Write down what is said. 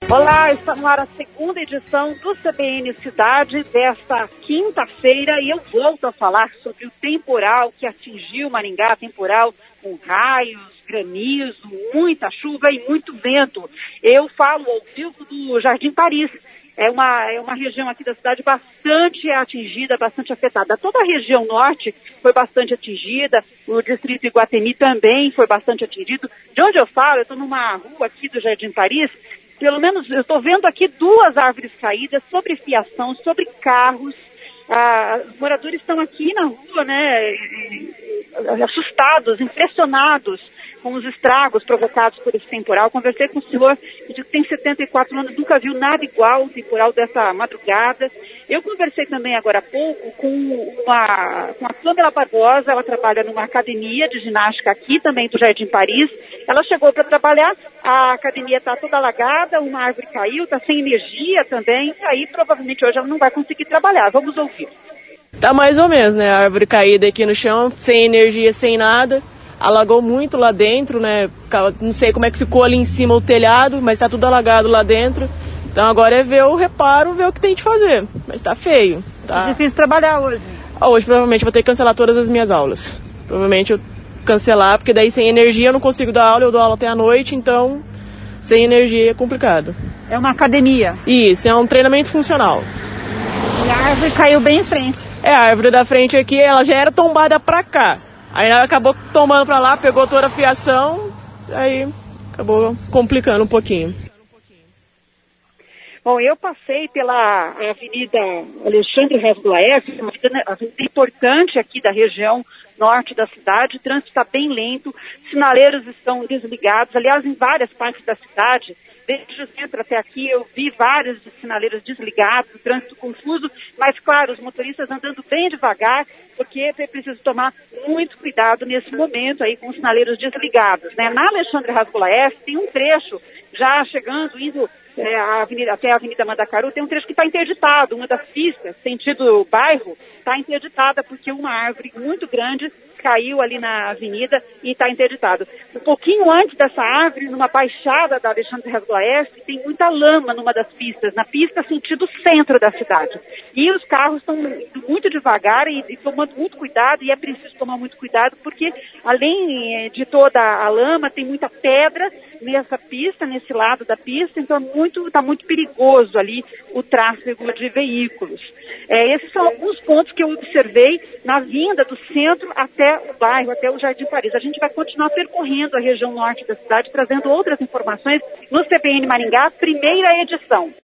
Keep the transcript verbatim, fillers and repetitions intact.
Olá, está no ar a segunda edição do C B N Cidade desta quinta-feira e eu volto a falar sobre o temporal que atingiu Maringá, temporal com raios, granizo, muita chuva e muito vento. Eu falo ao vivo do Jardim Paris. É uma, é uma região aqui da cidade bastante atingida, bastante afetada. Toda a região norte foi bastante atingida, o distrito Iguatemi também foi bastante atingido. De onde eu falo, eu estou numa rua aqui do Jardim Paris, pelo menos eu estou vendo aqui duas árvores caídas sobre fiação, sobre carros. Ah, os moradores estão aqui na rua, né, assustados, impressionados com os estragos provocados por esse temporal. Conversei com o senhor que tem setenta e quatro anos, nunca viu nada igual o temporal dessa madrugada. Eu conversei também agora há pouco com, uma, com a Pamela Barbosa, ela trabalha numa academia de ginástica aqui também do Jardim Paris. Ela chegou para trabalhar, a academia está toda alagada, uma árvore caiu, está sem energia também, e aí provavelmente hoje ela não vai conseguir trabalhar. Vamos ouvir. Tá mais ou menos, né? A árvore caída aqui no chão, sem energia, sem nada. Alagou muito lá dentro, né? Não sei como é que ficou ali em cima o telhado, mas tá tudo alagado lá dentro. Então agora é ver o reparo, ver o que tem de fazer. Mas tá feio. Tá É difícil trabalhar hoje. Ah, hoje provavelmente vou ter que cancelar todas as minhas aulas. Provavelmente eu cancelar, porque daí sem energia eu não consigo dar aula, eu dou aula até a noite, então sem energia é complicado. É uma academia? Isso, é um treinamento funcional. E a árvore caiu bem em frente. É, a árvore da frente aqui, ela já era tombada pra cá. Aí ela acabou tombando pra lá, pegou toda a fiação, aí acabou complicando um pouquinho. Bom, eu passei pela Avenida Alexandre Reis do Laerte, uma avenida importante aqui da região norte da cidade. O trânsito está bem lento, sinaleiros estão desligados, aliás, em várias partes da cidade. Desde o centro até aqui eu vi vários sinaleiros desligados, o trânsito confuso, mas claro, os motoristas andando bem devagar, porque é preciso tomar muito cuidado nesse momento aí com os sinaleiros desligados, né? Na Alexandre Reis do Laerte tem um trecho já chegando, indo é, a avenida, até a Avenida Mandacaru, tem um trecho que está interditado, uma das pistas, sentido bairro, está interditada porque uma árvore muito grande caiu ali na avenida e está interditado. Um pouquinho antes dessa árvore, numa baixada da Alexandre Reis do Laerte, tem muita lama numa das pistas, na pista sentido centro da cidade. E os carros estão indo muito devagar e, e tomando muito cuidado, e é preciso tomar muito cuidado, porque além de toda a lama, tem muita pedra nessa pista, nesse lado da pista, então está muito, tá muito perigoso ali o tráfego de veículos. É, esses são alguns pontos que eu observei na vinda do centro até o bairro, até o Jardim Paris. A gente vai continuar percorrendo a região norte da cidade, trazendo outras informações no C B N Maringá, primeira edição.